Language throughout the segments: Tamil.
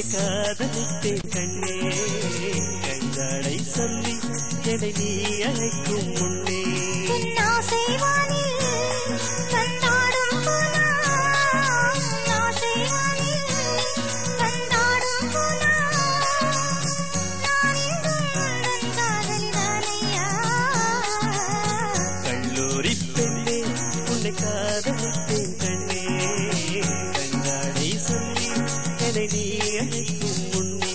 உன்னை காதலித்தேன் கண்ணே கண்களை சொல்லி என்னை நீ அழைக்கும் முன்னே கல்லூரி பெண்ணே உன்னை காதலித்தேன் கண்ணே கண்களை சொல்லி என்னை நீ அழைக்கும் முன்னே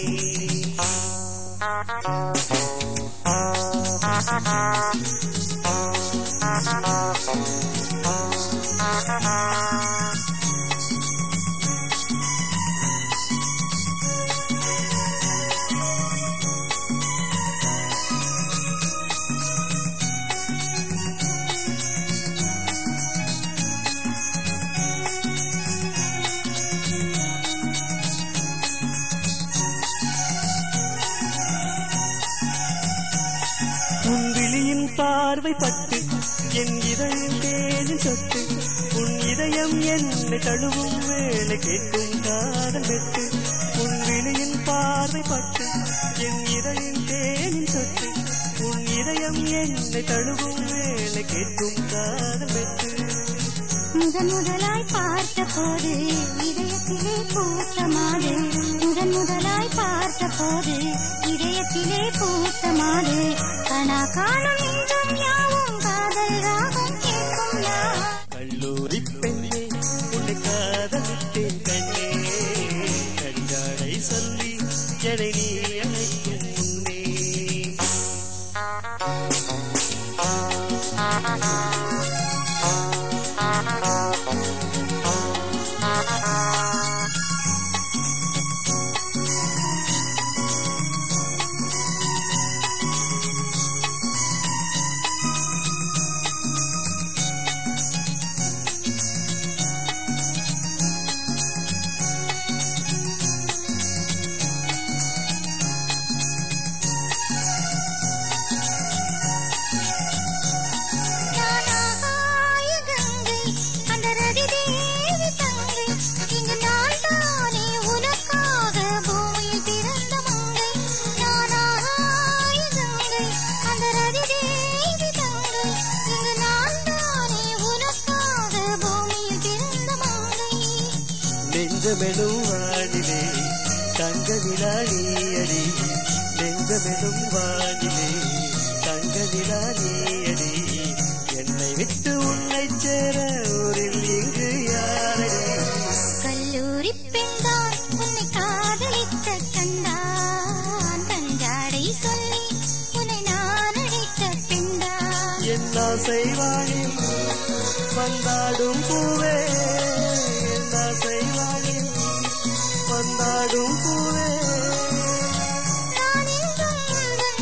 உன் விழியின் பார்வை பட்டு என் இதயம் தேனில் சொட்டு உன் இதயம் என்னை தழுவும் வேளை கேட்கும் காதல் வெட்டு உன் விழியின் பார்வை பட்டு என் இதயம் தேனில் சொட்டு உன் இதயம் என்னை தழுவும் வேளை கேட்கும் காதல் வெட்டு முதன் முதலாய் பார்த்த போது இதயத்திலே பூத்த மாது முதன் முதலாய் பார்த்த போது இதயத்திலே பூத்த மாது கனா காணும் இன்றும் யாவும் காதல் ராகம் கேட்கும் நான் கல்லூரி பெண்ணே உன்னை காதலித்தேன் கண்ணே கண்களை சொல்லி என்னை நீ அழைக்கும் முன்னே நெஞ்சமெனும் வானிலே தங்க நிலாடியடி நெஞ்சமெனும் வானிலே தங்க நிலாடியடி என்னை விட்டு உன்னை சேர ஊரில் இங்கு யாரடி கல்லூரி பெண்தான் உன்னை காதலித்த கண்டான் கஞ்சாடை சொல்லி உன்னை நான் அழைத்த பெண்தான் என் ஆசை வாழில் வந்தாடும் பூவே என் ஆசை வாழில் வந்தாடும் பூவே நான் என்றும் உந்தன்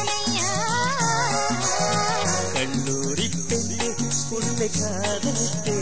காதலிதானையா கல்லூரி பெண்ணே உன்னை காதலித்தேன்